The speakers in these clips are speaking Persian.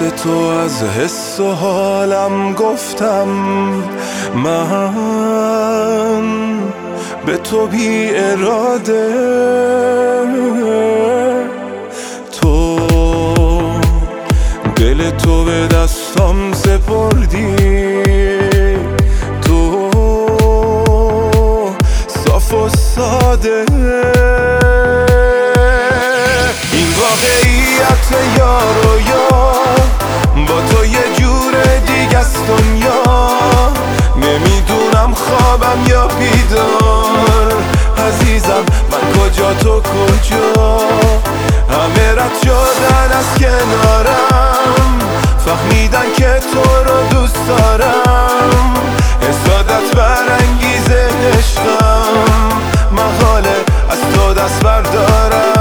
تو از حس و حالم گفتم، من به تو بی اراده. تو دل تو به دستم سپردی، تو صاف و ساده. این واقعیت یار و یار، با تو یه جور دیگه است دنیا. نمیدونم خوابم یا بیدار، عزیزم من کجا تو کجا. همه رد شدن از کنارم، فهمیدن که تو رو دوست دارم. حسادت برانگیزه عشقم، محاله از تو دست بردارم.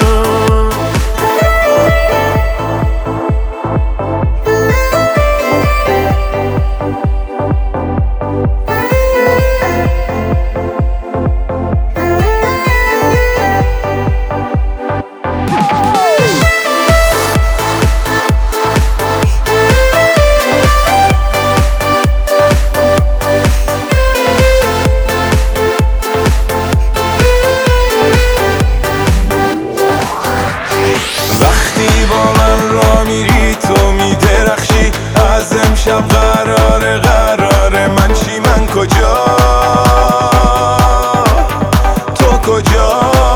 میری تو میدرخشی، از امشب قراره من چی، من کجا، تو کجا.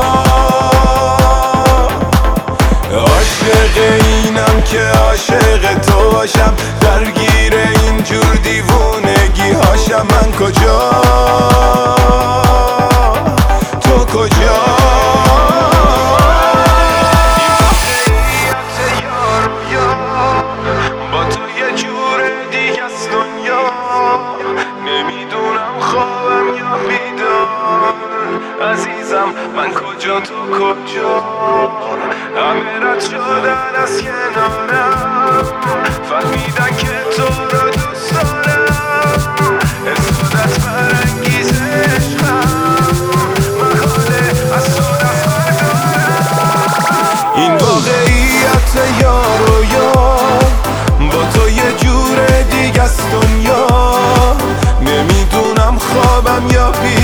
عاشق اینم که عاشق تو باشم، درگیر اینجور دیوونگی هاشم. من کجا، تو کجا. عزیزم من کجا تو کجا. همه رد شدن از کنارم، فهمیدن که تو رو دوست دارم. حسادت برانگیزه عشقم، محاله از تو دست بردارم. این واقعیت یار و یار، با تو یه جور دیگه است دنیا. نمیدونم خوابم یا